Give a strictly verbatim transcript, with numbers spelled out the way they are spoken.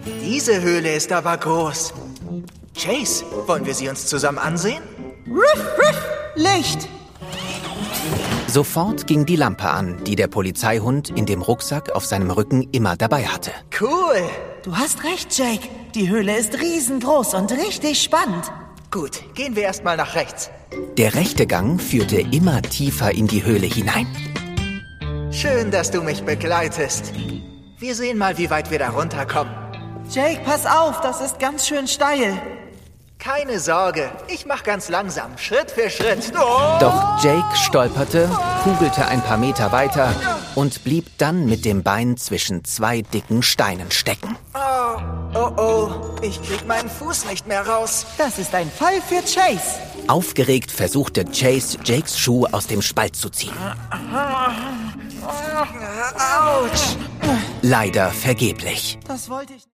Diese Höhle ist aber groß. Chase, wollen wir sie uns zusammen ansehen? Riff, riff, Licht! Sofort ging die Lampe an, die der Polizeihund in dem Rucksack auf seinem Rücken immer dabei hatte. Cool. Du hast recht, Jake. Die Höhle ist riesengroß und richtig spannend. Gut, gehen wir erstmal nach rechts. Der rechte Gang führte immer tiefer in die Höhle hinein. Schön, dass du mich begleitest. Wir sehen mal, wie weit wir da runterkommen. Jake, pass auf, das ist ganz schön steil. Keine Sorge, ich mach ganz langsam, Schritt für Schritt. Oh! Doch Jake stolperte, kugelte ein paar Meter weiter und blieb dann mit dem Bein zwischen zwei dicken Steinen stecken. Oh, oh, oh, ich krieg meinen Fuß nicht mehr raus. Das ist ein Fall für Chase. Aufgeregt versuchte Chase, Jakes Schuh aus dem Spalt zu ziehen. Autsch! Leider vergeblich. Das wollte ich...